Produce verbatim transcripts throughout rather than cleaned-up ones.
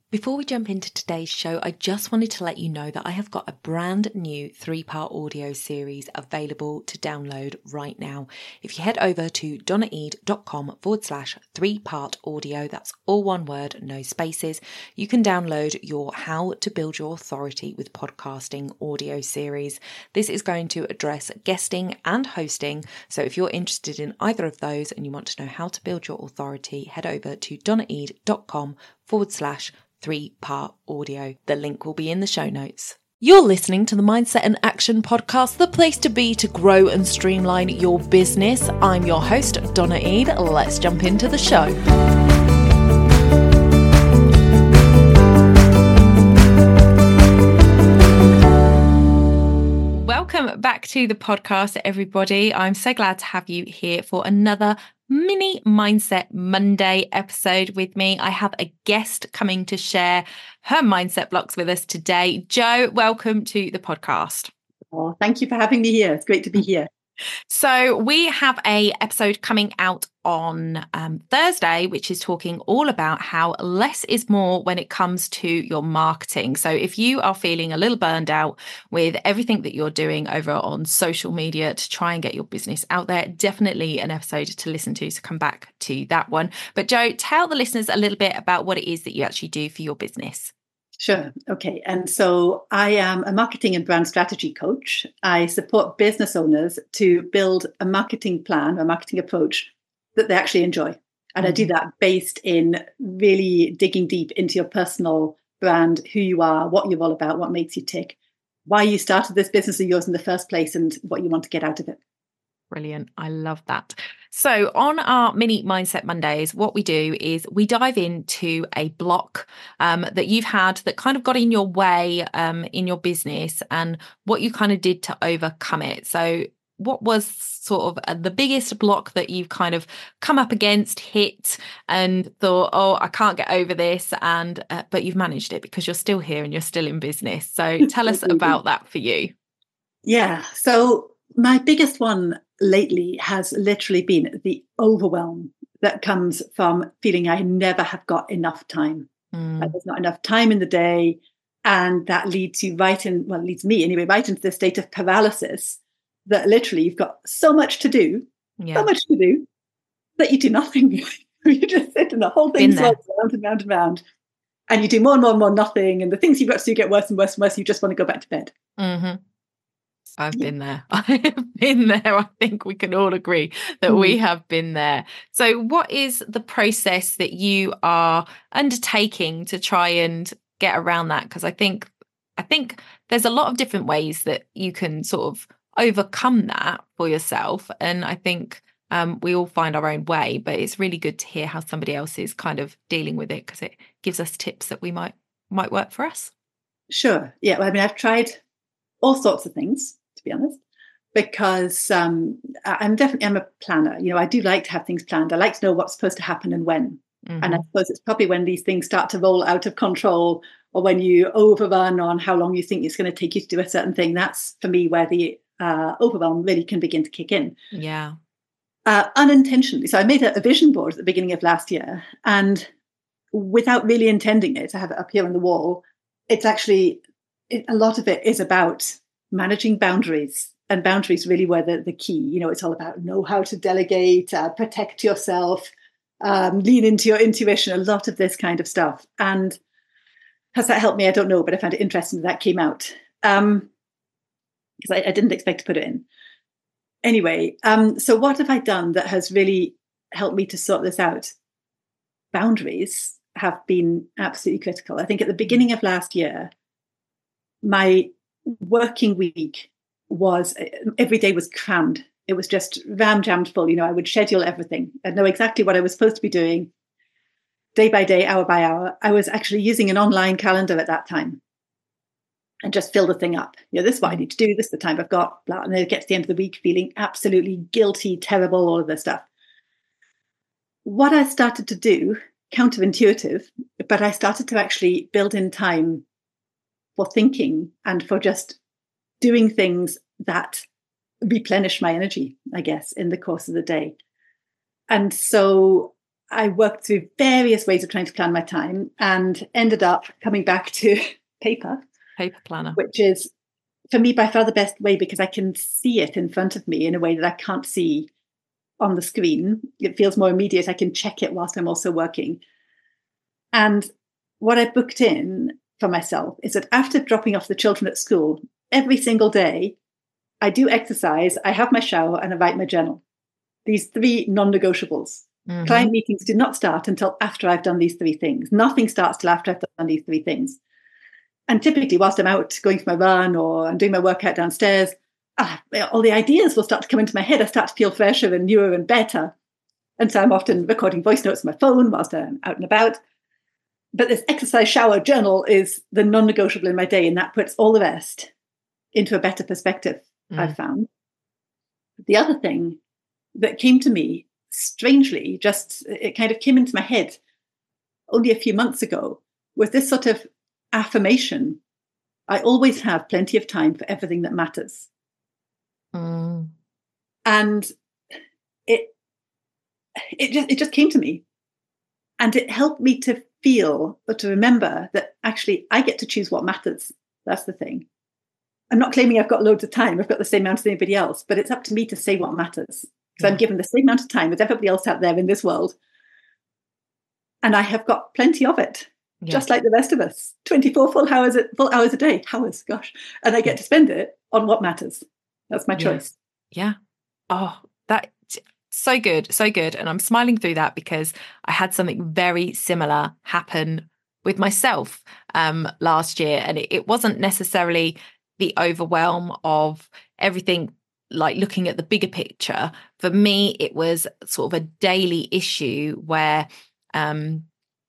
Before we jump into today's show, I just wanted to let you know that I have got a brand new three-part audio series available to download right now. If you head over to donnaeade.com forward slash three-part audio, that's all one word, no spaces, you can download your How to Build Your Authority with Podcasting audio series. This is going to address guesting and hosting, so if you're interested in either of those and you want to know how to build your authority, head over to donnaeade.com forward slash three-part audio. The link will be in the show notes. You're listening to the Mindset and Action Podcast, the place to be to grow and streamline your business. I'm your host, Donna Eade. Let's jump into the show. Welcome back to the podcast, everybody. I'm so glad to have you here for another mini Mindset Monday episode with me. I have a guest coming to share her mindset blocks with us today. Jo, welcome to the podcast. Oh, thank you for having me here. It's great to be here. So we have a episode coming out on um, Thursday, which is talking all about how less is more when it comes to your marketing. So if you are feeling a little burned out with everything that you're doing over on social media to try and get your business out there, definitely an episode to listen to. So come back to that one. But Jo, tell the listeners a little bit about what it is that you actually do for your business. Sure. Okay. And so I am a marketing and brand strategy coach. I support business owners to build a marketing plan, a marketing approach that they actually enjoy. And mm-hmm. I do that based in really digging deep into your personal brand, who you are, what you're all about, what makes you tick, why you started this business of yours in the first place, and what you want to get out of it. Brilliant. I love that. So on our mini Mindset Mondays, what we do is we dive into a block um, that you've had that kind of got in your way um, in your business and what you kind of did to overcome it. So what was sort of the biggest block that you've kind of come up against, hit, and thought, oh, I can't get over this, and uh, but you've managed it because you're still here and you're still in business. So tell us about that for you. Yeah. So my biggest one lately has literally been the overwhelm that comes from feeling I never have got enough time. Mm. Like there's not enough time in the day. And that leads you right in, well, it leads me anyway, right into the state of paralysis that literally you've got so much to do, yeah. so much to do that you do nothing. You just sit and the whole thing swirls round and round and round. And you do more and more and more nothing. And the things you've got to do get worse and worse and worse. You just want to go back to bed. Mm-hmm. I've been there. I have been there. I think we can all agree that mm. we have been there. So what is the process that you are undertaking to try and get around that? Because I think I think there's a lot of different ways that you can sort of overcome that for yourself. And I think um, we all find our own way, but it's really good to hear how somebody else is kind of dealing with it because it gives us tips that we might might work for us. Sure. Yeah. Well, I mean, I've tried all sorts of things, to be honest, because um, I'm definitely, I'm a planner. You know, I do like to have things planned. I like to know what's supposed to happen and when. Mm-hmm. And I suppose it's probably when these things start to roll out of control or when you overrun on how long you think it's going to take you to do a certain thing. That's for me where the uh, overwhelm really can begin to kick in. Yeah. Uh, unintentionally. So I made a, a vision board at the beginning of last year, and without really intending it, I have it up here on the wall. It's actually, it, a lot of it is about managing boundaries, and boundaries really were the, the key. You know, it's all about know how to delegate, uh, protect yourself, um, lean into your intuition, a lot of this kind of stuff. And has that helped me? I don't know, but I found it interesting that, that came out um, because I, I didn't expect to put it in. Anyway, um, so what have I done that has really helped me to sort this out? Boundaries have been absolutely critical. I think at the beginning of last year, my working week was, every day was crammed. It was just ram-jammed full. You know, I would schedule everything. I'd know exactly what I was supposed to be doing day by day, hour by hour. I was actually using an online calendar at that time and just fill the thing up. You know, this is what I need to do. This is the time I've got, blah. And then it gets to the end of the week feeling absolutely guilty, terrible, all of this stuff. What I started to do, counterintuitive, but I started to actually build in time for thinking and for just doing things that replenish my energy, I guess, in the course of the day. And so I worked through various ways of trying to plan my time and ended up coming back to paper. Paper planner. Which is, for me, by far the best way because I can see it in front of me in a way that I can't see on the screen. It feels more immediate. I can check it whilst I'm also working. And what I booked in for myself is that after dropping off the children at school, every single day, I do exercise, I have my shower, and I write my journal. These three non-negotiables. Mm-hmm. Client meetings do not start until after I've done these three things. Nothing starts till after I've done these three things. And typically, whilst I'm out going for my run or I'm doing my workout downstairs, ah, all the ideas will start to come into my head. I start to feel fresher and newer and better. And so I'm often recording voice notes on my phone whilst I'm out and about. But this exercise, shower, journal is the non-negotiable in my day, and that puts all the rest into a better perspective, mm. I've found. The other thing that came to me strangely, just it kind of came into my head only a few months ago, was this sort of affirmation: I always have plenty of time for everything that matters. Mm. And it it just it just came to me, and it helped me to feel or to remember that actually I get to choose what matters. That's the thing. I'm not claiming I've got loads of time. I've got the same amount as anybody else, but it's up to me to say what matters, because yeah. I'm given the same amount of time as everybody else out there in this world, and I have got plenty of it. Yeah. Just like the rest of us, twenty-four full hours, a, full hours a day, hours, gosh. And I get to spend it on what matters. That's my choice. Yeah. yeah. Oh, that so good. So good. And I'm smiling through that because I had something very similar happen with myself um, last year. And it, it wasn't necessarily the overwhelm of everything, like looking at the bigger picture. For me, it was sort of a daily issue where, um,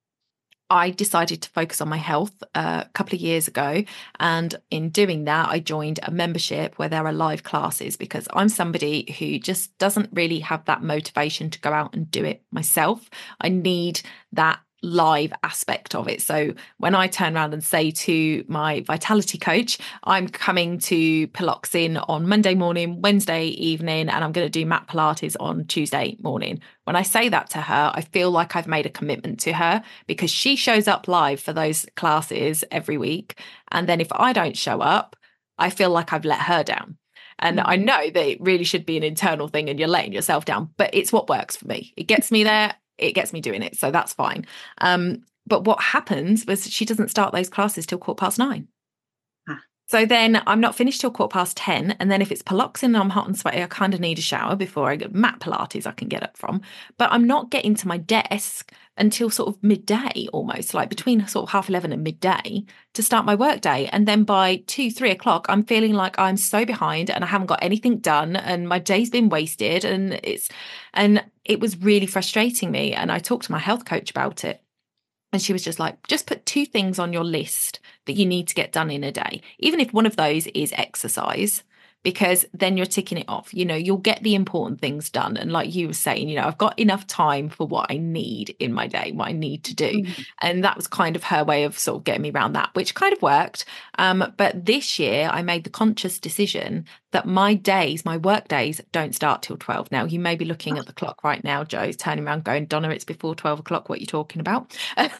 I decided to focus on my health uh, a couple of years ago. And in doing that, I joined a membership where there are live classes, because I'm somebody who just doesn't really have that motivation to go out and do it myself. I need that live aspect of it. So when I turn around and say to my vitality coach, I'm coming to Piloxing on Monday morning, Wednesday evening, and I'm going to do mat Pilates on Tuesday morning. When I say that to her, I feel like I've made a commitment to her, because she shows up live for those classes every week. And then if I don't show up, I feel like I've let her down. And I know that it really should be an internal thing and you're letting yourself down, but it's what works for me. It gets me there. It gets me doing it. So that's fine. Um, but what happens was she doesn't start those classes till quarter past nine. Ah. So then I'm not finished till quarter past ten. And then if it's Piloxing and I'm hot and sweaty, I kind of need a shower before I get mat Pilates I can get up from. But I'm not getting to my desk until sort of midday, almost like between sort of half eleven and midday to start my work day. And then by two, three o'clock, I'm feeling like I'm so behind and I haven't got anything done and my day's been wasted. And it's, and it was really frustrating me. And I talked to my health coach about it. And she was just like, just put two things on your list that you need to get done in a day, even if one of those is exercise, because then you're ticking it off. You know, you'll get the important things done. And like you were saying, you know, I've got enough time for what I need in my day, what I need to do. Mm-hmm. And that was kind of her way of sort of getting me around that, which kind of worked. Um, but this year I made the conscious decision that my days, my work days don't start till twelve. Now, you may be looking at the clock right now, Joe's turning around going, Donna, it's before twelve o'clock. What are you talking about?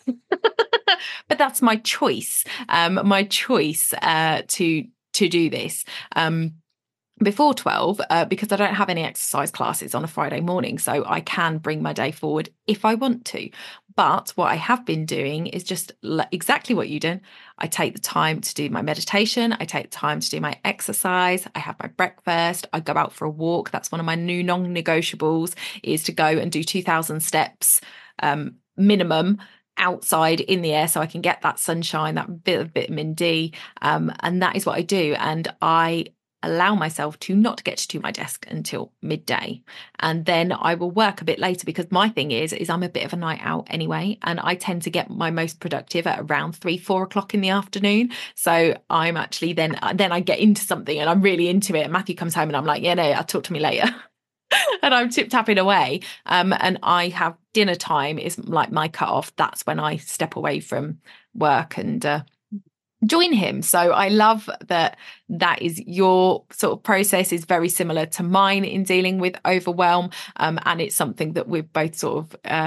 But that's my choice, um, my choice uh, to to do this. Um, before twelve, uh, because I don't have any exercise classes on a Friday morning, so I can bring my day forward if I want to. But what I have been doing is just l- exactly what you did. I take the time to do my meditation. I take the time to do my exercise. I have my breakfast. I go out for a walk. That's one of my new non-negotiables, is to go and do two thousand steps um, minimum outside in the air, so I can get that sunshine, that bit of vitamin D. Um, and that is what I do. And I allow myself to not get to my desk until midday, and then I will work a bit later, because my thing is is I'm a bit of a night out anyway, and I tend to get my most productive at around three four o'clock in the afternoon. So I'm actually then then I get into something and I'm really into it, and Matthew comes home and I'm like, yeah, no, I'll talk to me later. And I'm tip tapping away, um and I have dinner time is like my cut off. That's when I step away from work and uh join him. So I love that that is your sort of process is very similar to mine in dealing with overwhelm. Um, and it's something that we've both sort of uh,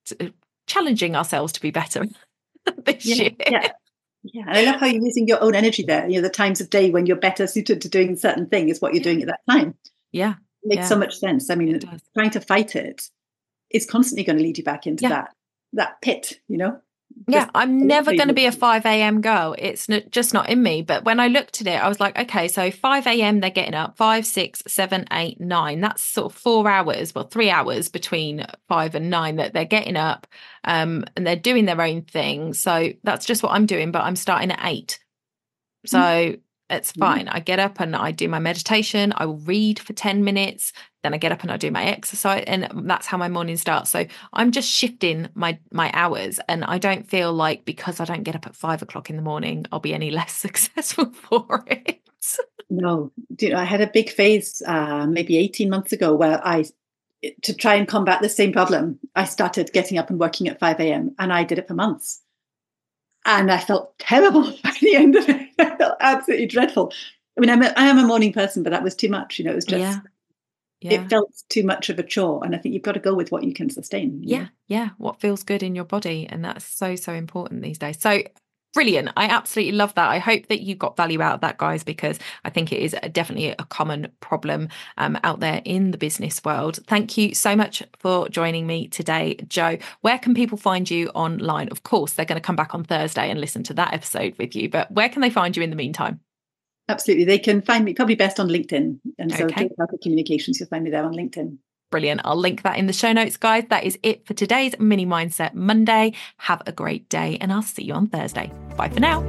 challenging ourselves to be better this yeah, year. Yeah. Yeah. And I love how you're using your own energy there. You know, the times of day when you're better suited to doing certain thing is what you're Yeah. doing at that time. Yeah. It makes yeah. so much sense. I mean, trying to fight it is constantly going to lead you back into yeah. that, that pit, you know? Yeah, I'm never going to be a five a.m. girl. It's not, just not in me. But when I looked at it, I was like, okay, so five a.m. they're getting up, five, six, seven, eight, nine. That's sort of four hours, well, three hours between five and nine that they're getting up um, and they're doing their own thing. So that's just what I'm doing, but I'm starting at eight. So mm. it's fine. Mm. I get up and I do my meditation. I will read for ten minutes. Then I get up and I do my exercise, and that's how my morning starts. So I'm just shifting my my hours, and I don't feel like because I don't get up at five o'clock in the morning, I'll be any less successful for it. No, I had a big phase uh, maybe eighteen months ago where I, to try and combat the same problem, I started getting up and working at five a.m. and I did it for months. And I felt terrible by the end of it. I felt absolutely dreadful. I mean, I'm a, I am a morning person, but that was too much. You know, it was just... Yeah. Yeah. It felt too much of a chore, and I think you've got to go with what you can sustain. Yeah, know? yeah, what feels good in your body, and that's so, so important these days. So brilliant. I absolutely love that. I hope that you got value out of that, guys, because I think it is definitely a common problem um, out there in the business world. Thank you so much for joining me today, Jo. Where can people find you online? Of course, they're going to come back on Thursday and listen to that episode with you, but where can they find you in the meantime? Absolutely. They can find me probably best on LinkedIn. And so okay. Jo Communications, you'll find me there on LinkedIn. Brilliant. I'll link that in the show notes, guys. That is it for today's Mini Mindset Monday. Have a great day, and I'll see you on Thursday. Bye for now.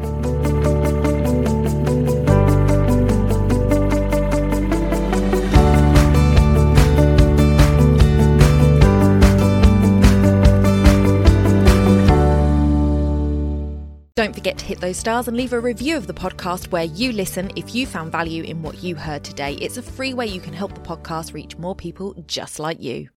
Don't forget to hit those stars and leave a review of the podcast where you listen if you found value in what you heard today. It's a free way you can help the podcast reach more people just like you.